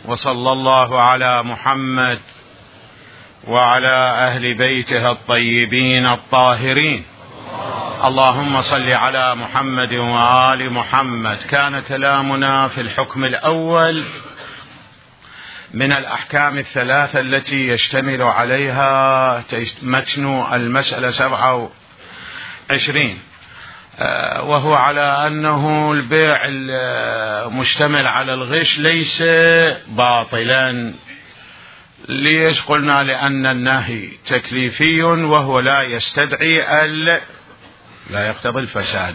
وصلى الله على محمد وعلى أهل بيته الطيبين الطاهرين. اللهم صل على محمد وآل محمد. كان كلامنا في الحكم الأول من الأحكام الثلاثة التي يشتمل عليها متن المسألة 27، وهو على أنه البيع المشتمل على الغش ليس باطلا. ليش قلنا؟ لأن النهي تكليفي وهو لا يستدعي لا يقتضي الفساد.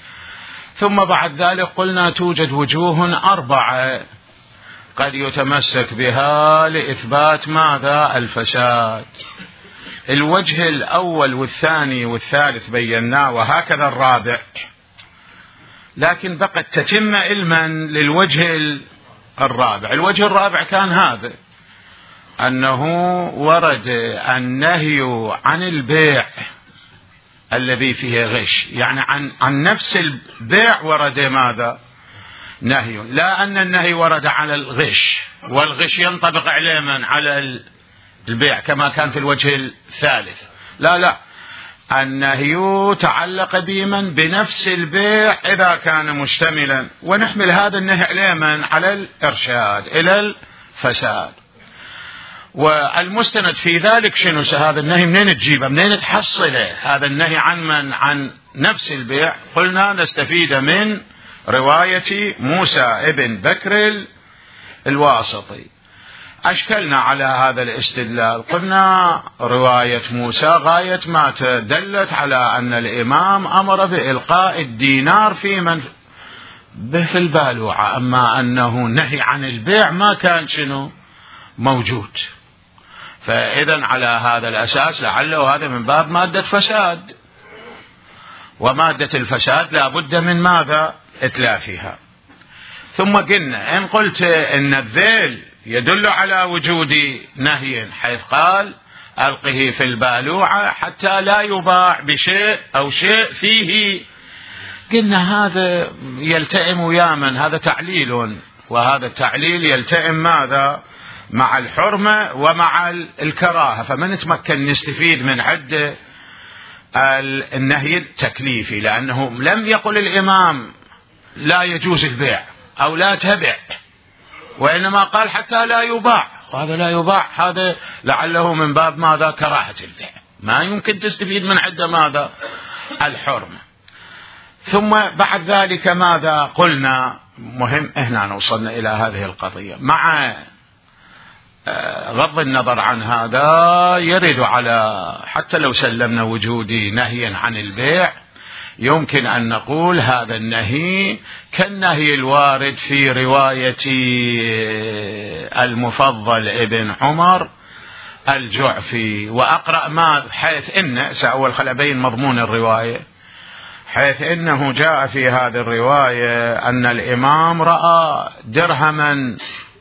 ثم بعد ذلك قلنا توجد وجوه 4 قد يتمسك بها لإثبات ماذا؟ الفساد. الوجه الأول والثاني والثالث بيناه، وهكذا الرابع. لكن بقت تتم علما للوجه الرابع. الوجه الرابع كان هذا، أنه ورد النهي عن البيع الذي فيه غش، يعني عن نفس البيع ورد ماذا؟ نهي. لا أن النهي ورد على الغش، والغش ينطبق عليه من؟ على البيع كما كان في الوجه الثالث. لا، النهي تعلق بمن؟ بنفس البيع إذا كان مشتملا، ونحمل هذا النهي عليه من؟ على الإرشاد إلى الفساد. والمستند في ذلك شنو؟ هذا النهي منين تجيبه؟ منين تحصله؟ هذا النهي عن من؟ عن نفس البيع. قلنا نستفيد من رواية موسى ابن بكر الواسطي. أشكلنا على هذا الاستدلال، قلنا رواية موسى غاية ما دلت على أن الإمام أمر بإلقاء الدينار في من في البالوعة، أما أنه نهي عن البيع ما كان شنو موجود. فإذا على هذا الأساس لعله هذا من باب مادة فساد، ومادة الفساد لا بد من ماذا؟ إتلافها. ثم قلنا إن قلت إن الذيل يدل على وجود نهي، حيث قال ألقه في البالوعة حتى لا يباع بشيء أو شيء فيه، قلنا هذا يلتئم ويا من؟ هذا تعليل، وهذا التعليل يلتئم ماذا؟ مع الحرمة ومع الكراهة. فما نتمكن نستفيد من عد النهي التكليفي، لأنه لم يقل الإمام لا يجوز البيع أو لا تبع، وإنما قال حتى لا يباع. وهذا لا يباع هذا لعله من باب ماذا؟ كراهة البيع. ما يمكن تستفيد من عد ماذا؟ الحرمة. ثم بعد ذلك ماذا قلنا؟ مهم هنا وصلنا إلى هذه القضية، مع غض النظر عن هذا يرد على حتى لو سلمنا وجود نهي عن البيع، يمكن أن نقول هذا النهي كالنهي الوارد في رواية المفضل ابن عمر الجعفي. وأقرأ ما حيث إن سأول خلبين مضمون الرواية، حيث إنه جاء في هذه الرواية أن الإمام رأى درهما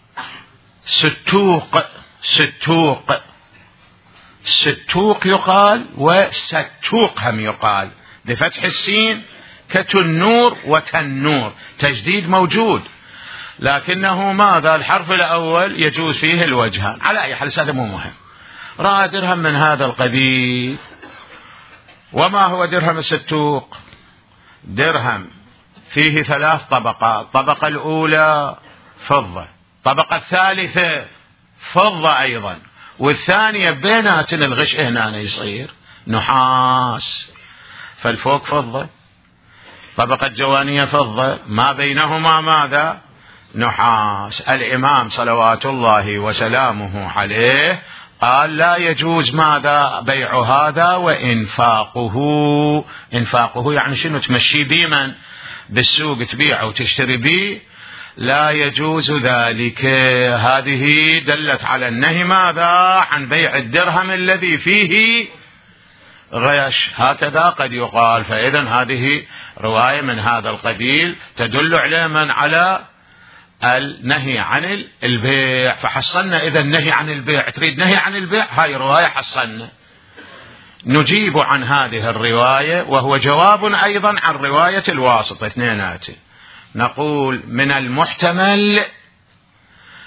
ستوق يقال، وستوق هم يقال بفتح السين، كتنور وتنور، تجديد موجود، لكنه ماذا؟ الحرف الأول يجوز فيه الوجهان. على أي حال هذا مو مهم. رأى درهم من هذا القبيل. وما هو درهم الستوق؟ درهم فيه 3 طبقات، الطبقة الأولى فضة، الطبقة الثالثة فضة أيضا، والثانية بيناتنا الغش هنا يصير نحاس. فالفوق فضة، طبقة جوانية فضة، ما بينهما ماذا؟ نحاس. الإمام صلوات الله وسلامه عليه قال لا يجوز ماذا؟ بيع هذا وإنفاقه. إنفاقه يعني شنو؟ تمشي بيه من بالسوق تبيعه وتشتري بيه، لا يجوز ذلك. هذه دلت على النهي ماذا؟ عن بيع الدرهم الذي فيه غش. هكذا قد يقال. فإذا هذه رواية من هذا القبيل تدل على من؟ على النهي عن البيع. فحصلنا إذا النهي عن البيع، تريد نهي عن البيع، هاي رواية حصلنا. نجيب عن هذه الرواية، وهو جواب أيضا عن رواية الواسطة، اثنينات. نقول من المحتمل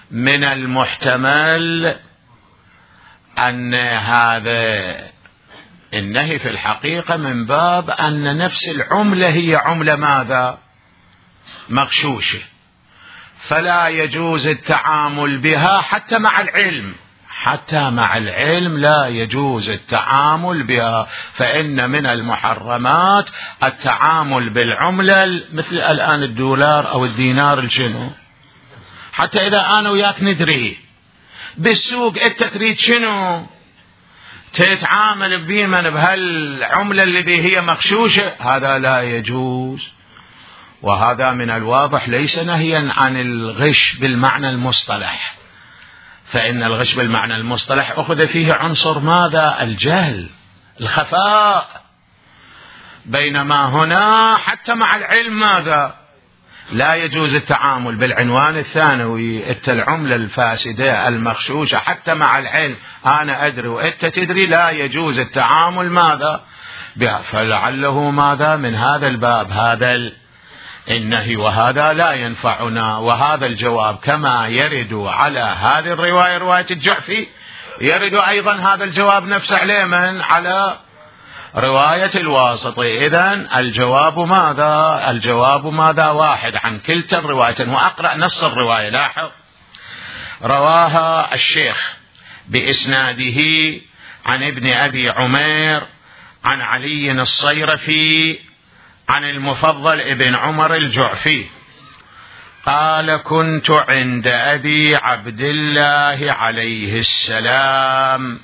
من المحتمل أن هذا النهي في الحقيقة من باب أن نفس العملة هي عملة ماذا؟ مغشوشة، فلا يجوز التعامل بها حتى مع العلم، حتى مع العلم لا يجوز التعامل بها، فإن من المحرمات التعامل بالعملة مثل الآن الدولار أو الدينار الشنو، حتى إذا أنا وياك ندري بالسوق أنت تريد شنو تتعامل بمن بهالعملة التي هي مغشوشة، هذا لا يجوز. وهذا من الواضح ليس نهيا عن الغش بالمعنى المصطلح، فإن الغش بالمعنى المصطلح أخذ فيه عنصر ماذا؟ الجهل، الخفاء، بينما هنا حتى مع العلم ماذا؟ لا يجوز التعامل بالعنوان الثانوي، العملة الفاسدة المغشوشة حتى مع العلم، أنا أدري وأنت تدري، لا يجوز التعامل ماذا بها. فلعله ماذا من هذا الباب هذا النهي، وهذا لا ينفعنا. وهذا الجواب كما يرد على هذه الرواية، رواية الجعفي، يرد أيضا هذا الجواب نفسه عليه من على رواية الواسطي. إذن الجواب ماذا؟ الجواب ماذا؟ واحد عن كلتا الروايتين. وأقرأ نص الرواية، لاحظ: رواها الشيخ بإسناده عن ابن أبي عمير عن علي الصيرفي عن المفضل ابن عمر الجعفي قال: كنت عند أبي عبد الله عليه السلام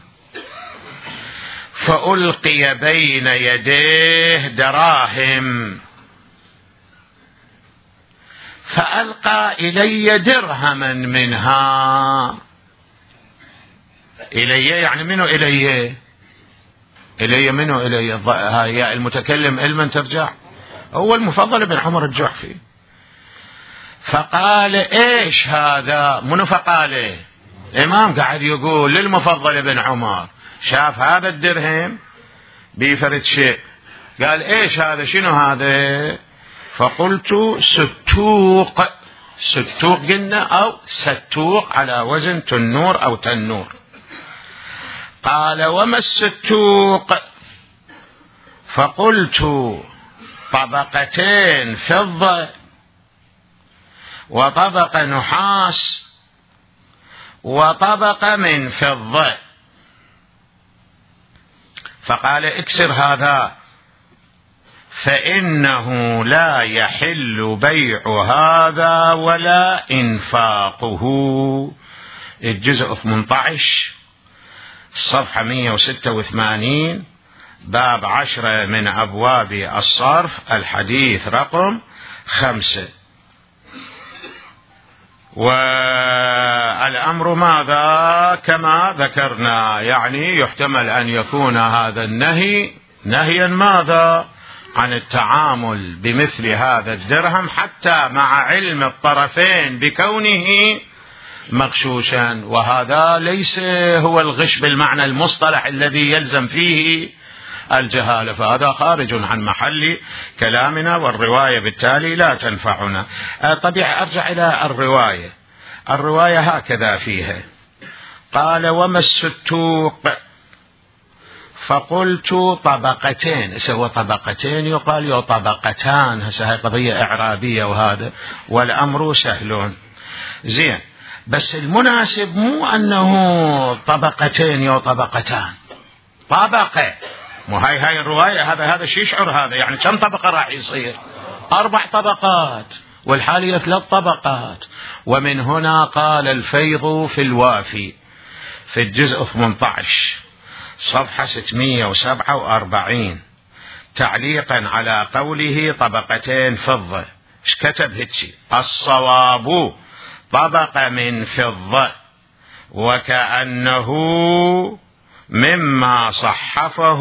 فألقي بين يديه دراهم، فألقى إلي درهما منها. إلي يعني منو إلي؟ إلي منو إلي؟ هاي المتكلم علما ترجع، هو المفضل بن عمر الجعفي. فقال: إيش هذا؟ منو فقاله؟ الإمام قاعد يقول للمفضل بن عمر، شاف هذا الدرهم بيفرد شيء، قال: إيش هذا؟ شنو هذا؟ فقلت: ستوق. ستوق قلنا أو ستوق على وزن تنور أو تنور. قال: وما الستوق؟ فقلت: طبقتين فضة وطبق نحاس وطبق من فضة. فقال: اكسر هذا فإنه لا يحل بيع هذا ولا إنفاقه. الجزء 18 صفحة 186 باب 10 من أبواب الصرف، الحديث رقم 5. والأمر ماذا؟ كما ذكرنا، يعني يحتمل أن يكون هذا النهي نهيا ماذا؟ عن التعامل بمثل هذا الدرهم حتى مع علم الطرفين بكونه مغشوشا. وهذا ليس هو الغش بالمعنى المصطلح الذي يلزم فيه الجهالة، فهذا خارج عن محل كلامنا، والرواية بالتالي لا تنفعنا. طبيعي أرجع إلى الرواية هكذا فيها: قال: وما الستوق؟ فقلت: طبقتين. هو طبقتين يقال طبقتان، هسه قضية إعرابية وهذا، والأمر سهل. زين، بس المناسب مو أنه طبقتين يو طبقتان، طبقة. مو هاي الرواية، هذا شو يشعر؟ هذا يعني كم طبقة راح يصير؟ 4 طبقات، والحالية 3 طبقات. ومن هنا قال الفيض في الوافي في الجزء 18 صفحة 647 تعليقا على قوله طبقتين فضة، ايش كتب هيك؟ الصواب طبق من فضة، وكأنه مما صحفه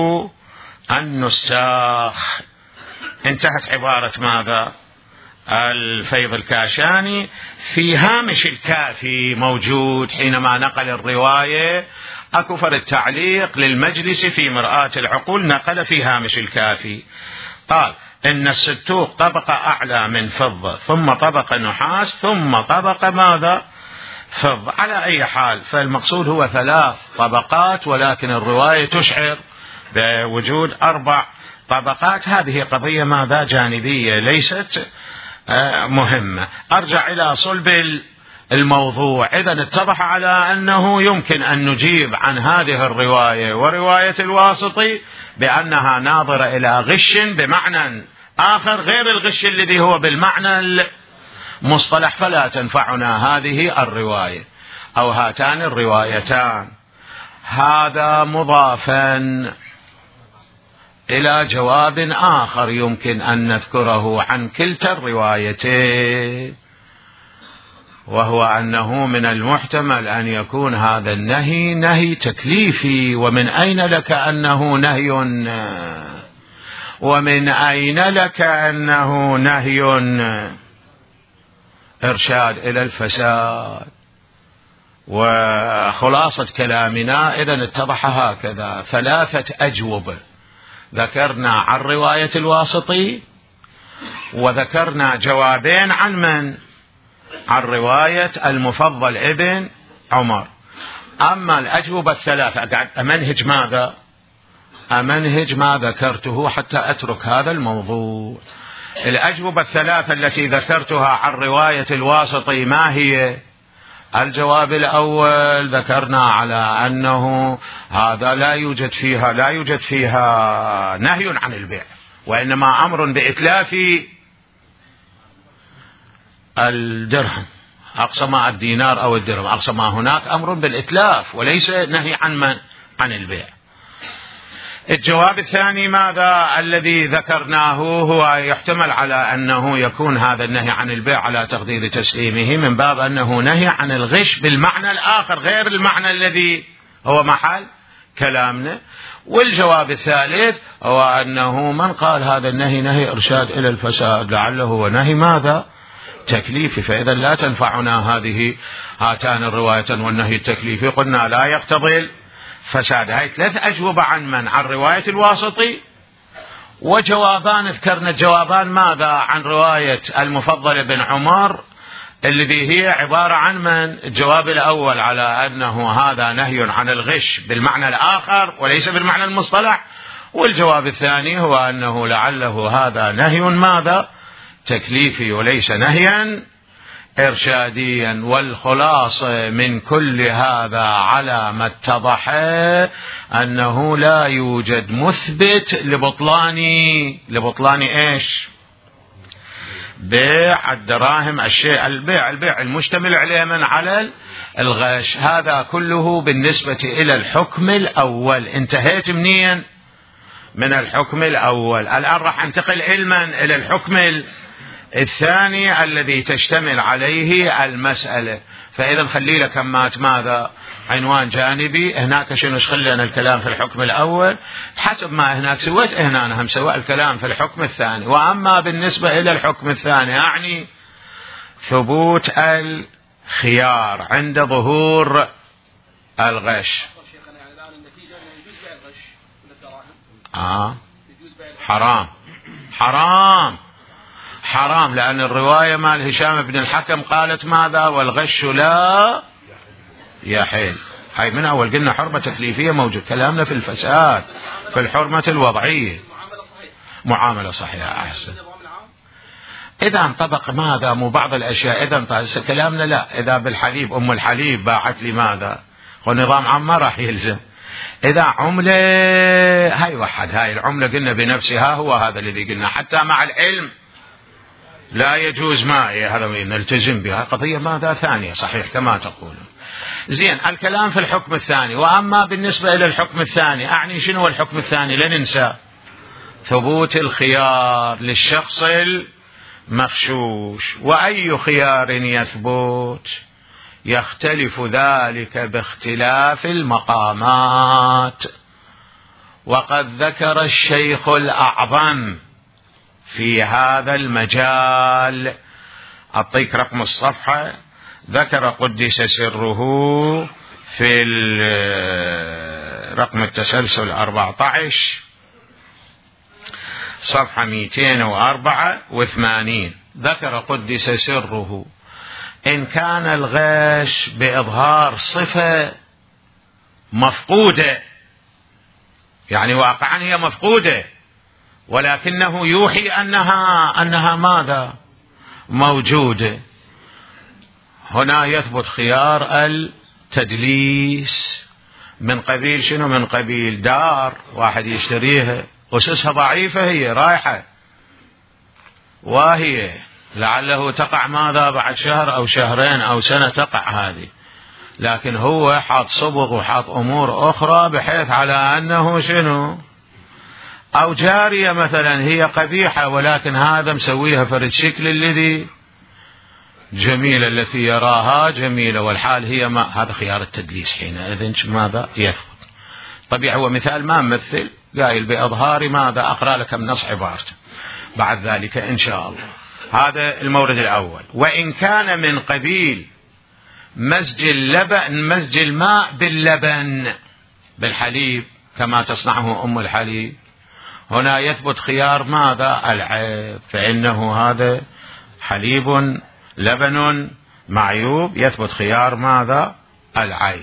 النساخ. انتهت عبارة ماذا؟ الفيض الكاشاني في هامش الكافي موجود حينما نقل الرواية، أكفر التعليق للمجلس في مرآة العقول، نقل في هامش الكافي قال: إن الستوق طبقة أعلى من فضة، ثم طبقة نحاس، ثم طبقة ماذا؟ فض. على أي حال، فالمقصود هو 3 طبقات، ولكن الرواية تشعر بوجود 4 طبقات. هذه قضية ماذا جانبية ليست مهمة. أرجع إلى صلب الموضوع. إذن اتضح على أنه يمكن أن نجيب عن هذه الرواية ورواية الواسطي بأنها ناظرة إلى غش بمعنى آخر غير الغش الذي هو بالمعنى المصطلح، فلا تنفعنا هذه الرواية أو هاتان الروايتان. هذا مضافا إلى جواب آخر يمكن أن نذكره عن كلتا الروايتين، وهو أنه من المحتمل أن يكون هذا النهي نهي تكليفي. ومن أين لك أنه نهي، ومن أين لك أنه نهي إرشاد إلى الفساد؟ وخلاصة كلامنا إذن اتضح هكذا: 3 أجوبة ذكرنا عن رواية الواسطي، وذكرنا جوابين عن من؟ عن رواية المفضل ابن عمر. أما الأجوبة 3 أقعد أمنهج ماذا؟ أمنهج ما ذكرته حتى أترك هذا الموضوع. الأجوبة 3 التي ذكرتها عن رواية الواسطي ما هي؟ الجواب الأول ذكرنا على أنه هذا لا يوجد فيها نهي عن البيع، وإنما أمر بإتلاف الدرهم، أقصى ما الدينار أو الدرهم، أقصى ما هناك أمر بالإتلاف وليس نهي عن البيع. الجواب الثاني ماذا؟ الذي ذكرناه هو يحتمل على أنه يكون هذا النهي عن البيع على تقدير تسليمه من باب أنه نهي عن الغش بالمعنى الآخر غير المعنى الذي هو محل كلامنا. والجواب الثالث هو أنه من قال هذا النهي نهي إرشاد إلى الفساد لعله هو نهي ماذا؟ تكليفي، فإذا لا تنفعنا هاتان الروايتان والنهي التكليفي قلنا لا يقتضي فساد. هاي 3 أجوبة عن من؟ عن رواية الواسطي، وجوابان ذكرنا جوابان ماذا؟ عن رواية المفضل بن عمر الذي هي عبارة عن من؟ الجواب الأول على أنه هذا نهي عن الغش بالمعنى الآخر وليس بالمعنى المصطلح، والجواب الثاني هو أنه لعله هذا نهي ماذا؟ تكليفي وليس نهيا إرشاديا. والخلاصة من كل هذا على ما اتضح أنه لا يوجد مثبت لبطلان إيش؟ بيع الدراهم، البيع المشتمل عليه من؟ على الغش. هذا كله بالنسبة إلى الحكم الأول. انتهيت منين؟ من الحكم الأول. الآن راح انتقل إلى الحكم الثاني الذي تشتمل عليه المسألة. فإذا خلي لك ماذا؟ عنوان جانبي. هناك شنو خلينا الكلام في الحكم الأول حسب ما هناك سويت، هنا هم سوى الكلام في الحكم الثاني. وأما بالنسبة إلى الحكم الثاني يعني ثبوت الخيار عند ظهور الغش. حرام لأن الرواية مال هشام بن الحكم قالت ماذا؟ والغش لا يحل. هاي من أول قلنا حرمة تكليفية موجود. كلامنا في الفساد في الحرمة الوضعية معاملة صحيحة. أحسن. إذا انطبق ماذا؟ مو بعض الأشياء. إذا كلامنا لا، إذا بالحليب أم الحليب باعت لي ماذا؟ ونظام عام ما راح يلزم. إذا عملة هاي وحد، هاي العملة قلنا بنفسها هو هذا الذي قلنا حتى مع العلم لا يجوز هذا نلتزم بها قضية ماذا؟ ثانية. صحيح كما تقول. زين، الكلام في الحكم الثاني. وأما بالنسبة إلى الحكم الثاني أعني شنو الحكم الثاني؟ لا ننسى ثبوت الخيار للشخص المغشوش. وأي خيار يثبت؟ يختلف ذلك باختلاف المقامات. وقد ذكر الشيخ الأعظم في هذا المجال، أعطيك رقم الصفحة، ذكر قدس سره في رقم التسلسل 14 صفحة 284، ذكر قدس سره إن كان الغش بإظهار صفة مفقودة، يعني واقعا هي مفقودة ولكنه يوحي أنها ماذا؟ موجودة، هنا يثبت خيار التدليس. من قبيل شنو؟ من قبيل دار واحد يشتريها أسسها ضعيفة، هي رايحة واهية، لعله تقع ماذا؟ بعد شهر أو شهرين أو سنة تقع هذه، لكن هو حاط صبغ وحاط أمور أخرى بحيث على أنه شنو؟ أو جارية مثلا هي قبيحة ولكن هذا مسويها فرد شكل الذي جميلة، التي يراها جميلة والحال هي ما. هذا خيار التدليس حينئذ ماذا؟ يثبت. طبيعي هو مثال ما مثل قايل بأظهار ماذا؟ أقرأ لك من نص عبارته بعد ذلك إن شاء الله. هذا المورد الأول. وإن كان من قبيل مزج الماء باللبن بالحليب كما تصنعه أم الحليب، هنا يثبت خيار ماذا؟ العيب، فإنه هذا حليب لبن معيوب، يثبت خيار ماذا؟ العيب.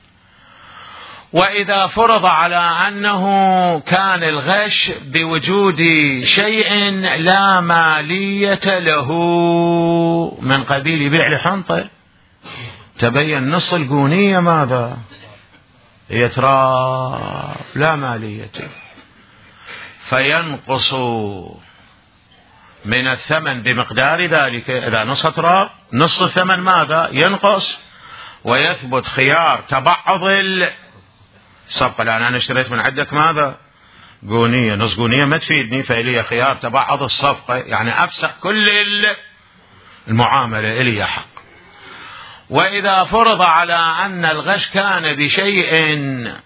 وإذا فرض على أنه كان الغش بوجود شيء لا مالية له، من قبيل يبيع لحنطة تبين نص القونية ماذا؟ يتراب لا مالية، فينقص من الثمن بمقدار ذلك. إذا نص تراب نص الثمن ماذا؟ ينقص، ويثبت خيار تبعض الصفقة، لأن أنا اشتريت من عندك ماذا؟ قونية، نص قونية ما تفيدني، فإلي خيار تبعض الصفقة، يعني أفسخ كل المعاملة إلي حق. وإذا فرض على أن الغش كان بشيء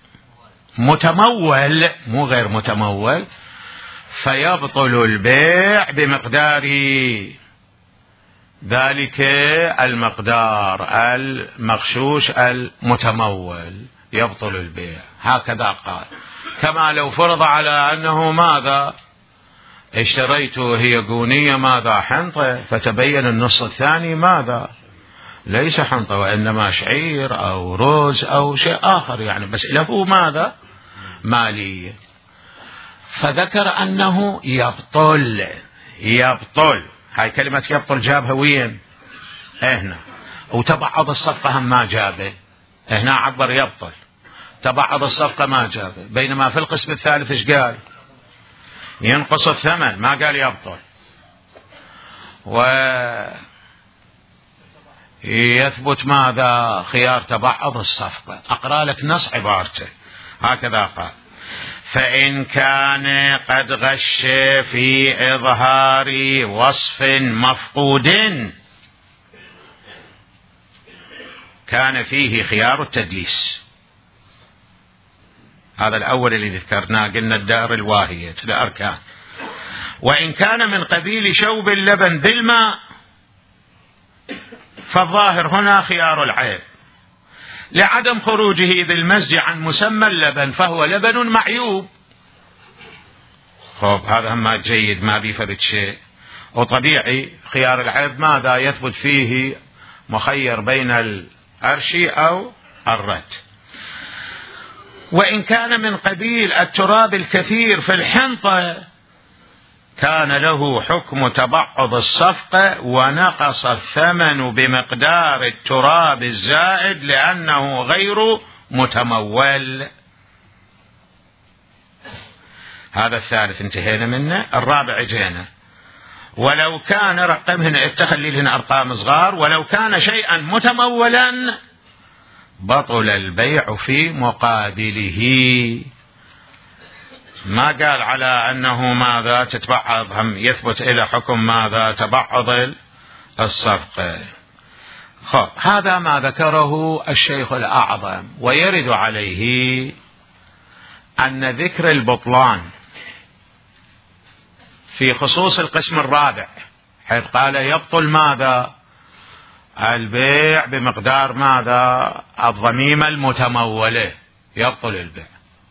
متمول مو غير متمول، فيبطل البيع بمقدار ذلك المقدار المغشوش المتمول، يبطل البيع. هكذا قال. كما لو فرض على أنه ماذا؟ اشتريته هي قونية ماذا؟ حنطة، فتبين النص الثاني ماذا؟ ليس حنطة وإنما شعير أو رز أو شيء آخر، يعني بس له ماذا؟ مالية. فذكر أنه يبطل. هاي كلمة يبطل جابها وين؟ هنا. وتبعض الصفقة هم ما جابه، هنا عبر يبطل، تبعض الصفقة ما جابه. بينما في القسم الثالث ايش قال؟ ينقص الثمن، ما قال يبطل. ويثبت ماذا؟ خيار تبعض الصفقة. أقرأ لك نص عبارته هكذا قال: فإن كان قد غش في إظهار وصف مفقود كان فيه خيار التدليس. هذا الأول اللي ذكرناه، قلنا الدار الواهية الأركان. وإن كان من قبيل شوب اللبن بالماء فالظاهر هنا خيار العيب لعدم خروجه بالمزج عن مسمى اللبن، فهو لبن معيوب. خب هذا هم جيد، ما بيفرد شيء. وطبيعي خيار العيب ماذا؟ يثبت فيه مخير بين الأرش أو الرد. وإن كان من قبيل التراب الكثير في الحنطة كان له حكم تبعض الصفقة، ونقص الثمن بمقدار التراب الزائد لأنه غير متمول. هذا الثالث انتهينا منه. الرابع جينا: ولو كان، رقم هنا، اتخلي هنا أرقام صغار، ولو كان شيئا متمولا بطل البيع في مقابله. ما قال على أنه ماذا؟ تتبعض، هم يثبت إلى حكم ماذا؟ تبعض الصفقة. هذا ما ذكره الشيخ الأعظم. ويرد عليه أن ذكر البطلان في خصوص القسم الرابع، حيث قال يبطل ماذا؟ البيع بمقدار ماذا؟ الضميمة المتمولة، يبطل البيع،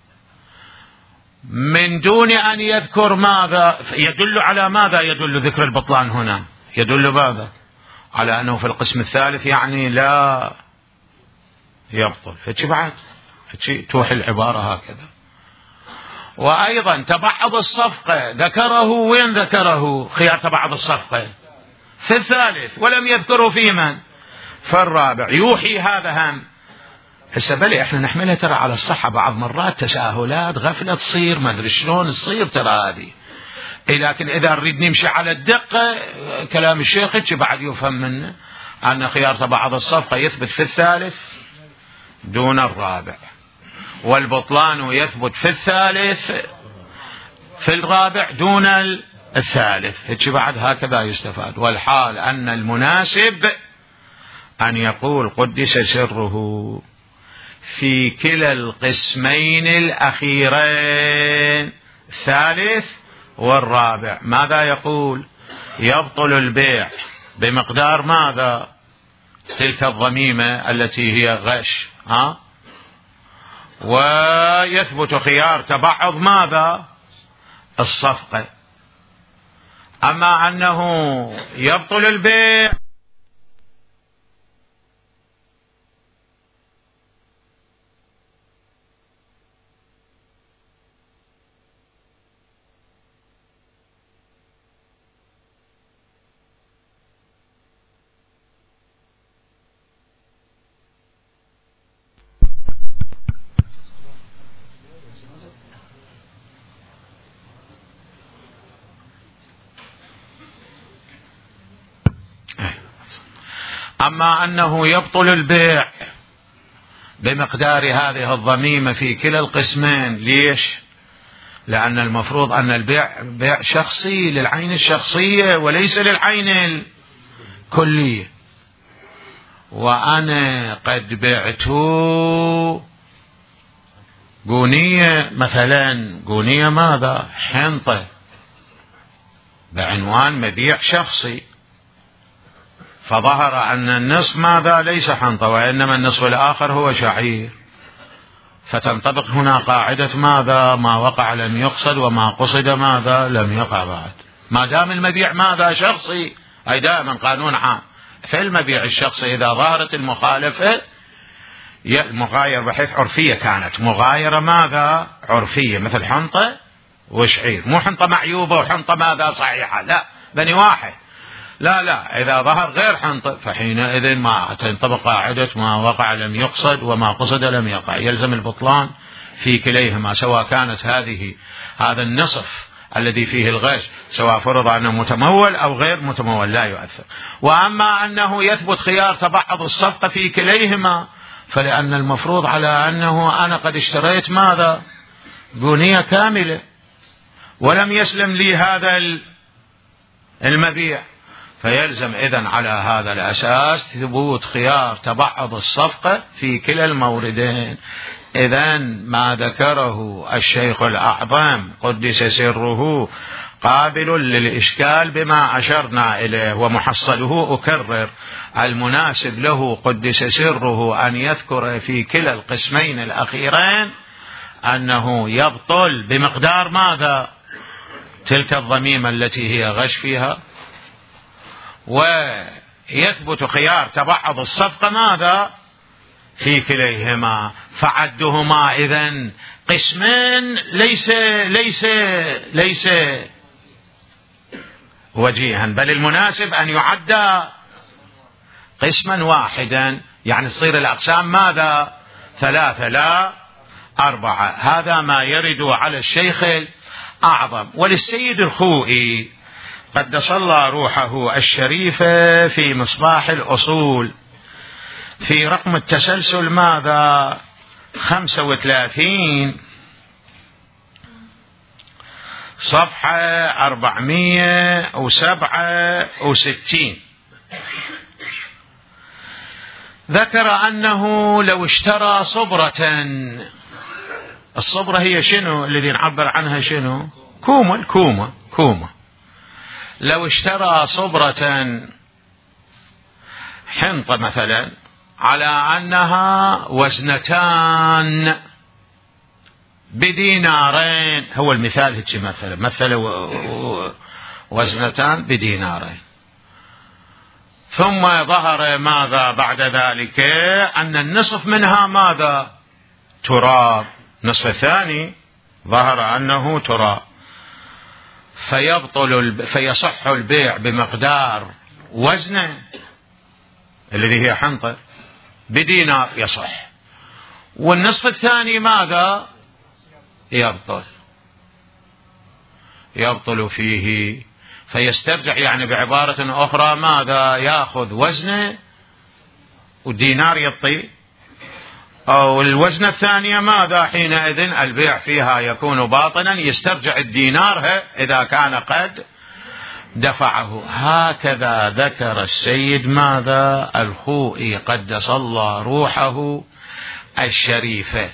من دون أن يذكر ماذا. يدل على ماذا؟ يدل ذكر البطلان هنا يدل ماذا؟ على أنه في القسم الثالث يعني لا يبطل، فشي بعد فشي توحي العبارة هكذا. وأيضا تبعض الصفقة ذكره، وين ذكره خيار تبعض الصفقة؟ في الثالث، ولم يذكره في من؟ في الرابع. يوحي هذا هم. هسه بلي احنا نحملها ترى على الصحة، بعض مرات تساهلات غفلة تصير، ما ادري شلون تصير ترى هذه، لكن اذا نريد نمشي على الدقة كلام الشيخ بعد يفهم منه ان خيار تبعض الصفقة يثبت في الثالث دون الرابع، والبطلان يثبت في الثالث في الرابع دون الثالث. هيك بعد هكذا يستفاد. والحال أن المناسب أن يقول قدس سره في كلا القسمين الأخيرين، الثالث والرابع. ماذا يقول؟ يبطل البيع بمقدار ماذا؟ تلك الضميمة التي هي غش، ويثبت خيار تبعض ماذا؟ الصفقة. أما أنه يبطل البيع أما أنه يبطل البيع بمقدار هذه الضميمة في كلا القسمين. ليش؟ لأن المفروض أن البيع بيع شخصي للعين الشخصية وليس للعين الكلية. وأنا قد بعت قونية مثلا، قونية ماذا؟ حنطة، بعنوان مبيع شخصي، فظهر أن النصف ماذا؟ ليس حنطة، وإنما النصف الآخر هو شعير، فتنطبق هنا قاعدة ماذا؟ ما وقع لم يقصد، وما قصد ماذا؟ لم يقع بعد. ما دام المبيع ماذا؟ شخصي، أي دائما قانون عام في المبيع الشخصي إذا ظهرت المخالفة المغايرة بحيث عرفية، كانت مغايرة ماذا؟ عرفية، مثل حنطة وشعير، مو حنطة معيوبة وحنطة ماذا؟ صحيحة، لا، بني واحد، لا، إذا ظهر غير حنطة فحينئذ ما تنطبق قاعدة ما وقع لم يقصد وما قصد لم يقع، يلزم البطلان في كليهما، سواء كانت هذا النصف الذي فيه الغش سواء فرض أنه متمول أو غير متمول لا يؤثر. وأما أنه يثبت خيار تبعض الصفقة في كليهما، فلأن المفروض على أنه أنا قد اشتريت ماذا؟ قونية كاملة ولم يسلم لي هذا المبيع، فيلزم إذن على هذا الأساس ثبوت خيار تبعض الصفقة في كلا الموردين. إذن ما ذكره الشيخ الأعظم قدس سره قابل للإشكال بما أشرنا إليه، ومحصله أكرر المناسب له قدس سره أن يذكر في كلا القسمين الأخيرين أنه يبطل بمقدار ماذا؟ تلك الضميمة التي هي غش فيها، ويثبت خيار تبعض الصفقة ماذا؟ في كليهما، فعدهما إذن قسمين ليس وجيها، بل المناسب أن يعد قسما واحدا، يعني تصير الأقسام ماذا؟ 3 لا 4. هذا ما يرد على الشيخ الأعظم. وللسيد الخوئي قدس الله روحه الشريفة في مصباح الأصول في رقم التسلسل ماذا؟ 35 صفحة 467 ذكر أنه لو اشترى صبرة، الصبرة هي شنو الذي نعبر عنها؟ شنو؟ كومة. لو اشترى صبرة حنطة مثلا على أنها وزنتان بدينارين، هو المثال هيك مثل وزنتان بدينارين، ثم ظهر ماذا بعد ذلك؟ أن النصف منها ماذا؟ تراب. النصف الثاني ظهر أنه تراب، فيصح البيع بمقدار وزنه الذي هي حنطة بدينار يصح، والنصف الثاني ماذا؟ يبطل فيه، فيسترجع، يعني بعبارة أخرى ماذا؟ يأخذ وزنه والدينار يعطي، أو الوزنة الثانية ماذا؟ حينئذ البيع فيها يكون باطلا، يسترجع الدينار إذا كان قد دفعه. هكذا ذكر السيد ماذا؟ الخوئي قدس الله روحه الشريفة،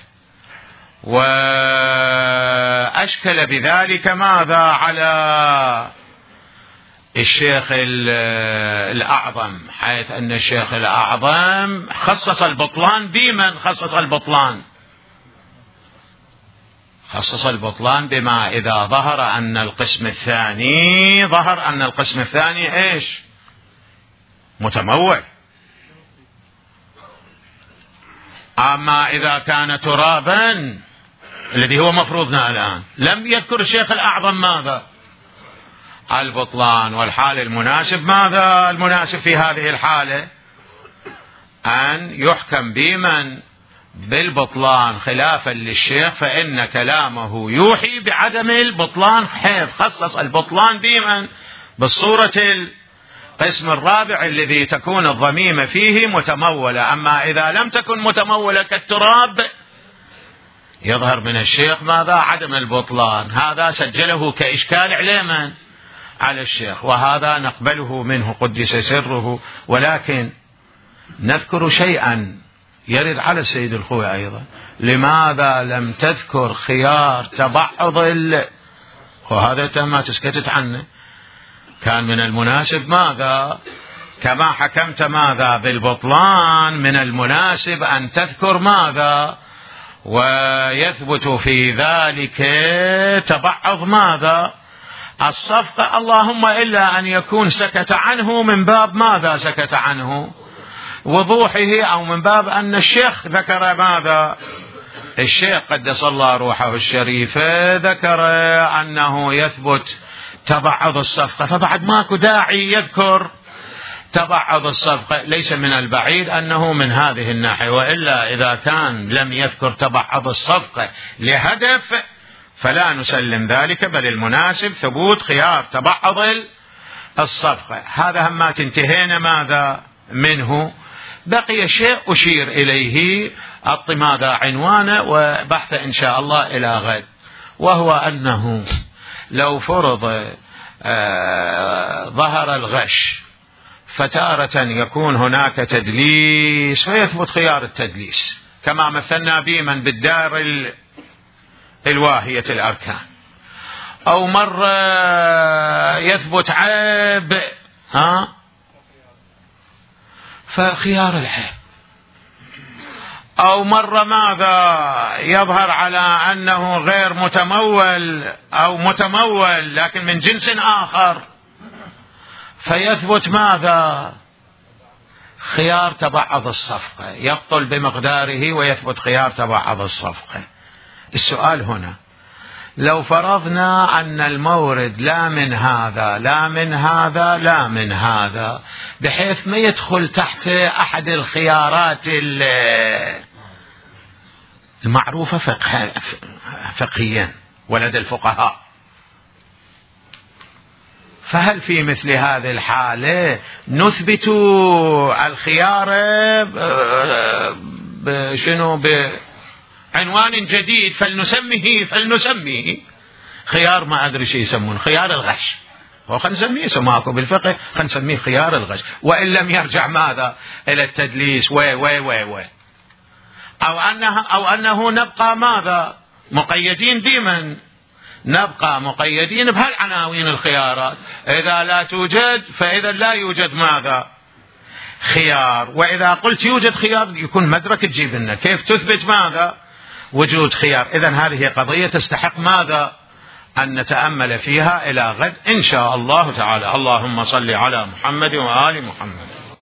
وأشكل بذلك ماذا؟ على الشيخ الأعظم، حيث أن الشيخ الأعظم خصص البطلان بمن؟ خصص البطلان بما إذا ظهر أن القسم الثاني إيش؟ متمول. أما إذا كان ترابا الذي هو مفروضنا الآن، لم يذكر الشيخ الأعظم ماذا؟ البطلان. والحال المناسب ماذا؟ المناسب في هذه الحالة أن يحكم بمن؟ بالبطلان، خلافا للشيخ، فإن كلامه يوحي بعدم البطلان، حيث خصص البطلان بمن؟ بالصورة القسم الرابع الذي تكون الضميمة فيه متمولة. أما إذا لم تكن متمولة كالتراب يظهر من الشيخ ماذا؟ عدم البطلان. هذا سجله كإشكال على من؟ على الشيخ، وهذا نقبله منه قدس سره، ولكن نذكر شيئا يرد على السيد الخوئي أيضا. لماذا لم تذكر خيار تبعض وهذا ما تسكتت عنه؟ كان من المناسب ماذا؟ كما حكمت ماذا؟ بالبطلان، من المناسب أن تذكر ماذا؟ ويثبت في ذلك تبعض ماذا؟ الصفقة، اللهم إلا أن يكون سكت عنه من باب ماذا؟ سكت عنه وضوحه، أو من باب أن الشيخ ذكر ماذا؟ الشيخ قدس الله روحه الشريفة ذكر أنه يثبت تبعض الصفقة، فبعد ماكو داعي يذكر تبعض الصفقة. ليس من البعيد أنه من هذه الناحية، وإلا إذا كان لم يذكر تبعض الصفقة لهدف فلا نسلم ذلك، بل المناسب ثبوت خيار تبعض الصفقة. هذا هم انتهينا ماذا منه. بقي شيء أشير إليه، أعطي ماذا عنوانه وبحث إن شاء الله إلى غد، وهو أنه لو فرض ظهر الغش فتارة يكون هناك تدليس فيثبت خيار التدليس، كما مثلنا بمن بالدار الواهية الأركان، أو مرة يثبت عيب فخيار العيب، أو مرة ماذا يظهر على أنه غير متمول أو متمول لكن من جنس آخر فيثبت ماذا؟ خيار تبعض الصفقة، يبطل بمقداره ويثبت خيار تبعض الصفقة. السؤال هنا، لو فرضنا أن المورد لا من هذا لا من هذا لا من هذا، بحيث ما يدخل تحت أحد الخيارات المعروفة فقهيا ولدى الفقهاء، فهل في مثل هذه الحالة نثبت الخيار بشنو؟ بعنوان جديد، فلنسميه خيار، ما أدري شيء يسمون، خيار الغش، وخلنا نسميه سماكو بالفقه، خلنا نسميه خيار الغش، وإن لم يرجع ماذا؟ إلى التدليس أو أنه نبقى ماذا؟ مقيدين بمن؟ نبقى مقيدين بهالعناوين الخيارات، إذا لا توجد فإذا لا يوجد ماذا؟ خيار. وإذا قلت يوجد خيار يكون مدرك تجيب لنا كيف تثبت ماذا؟ وجود خيار. إذن هذه قضية تستحق ماذا؟ أن نتأمل فيها إلى غد إن شاء الله تعالى. اللهم صل على محمد وآل محمد.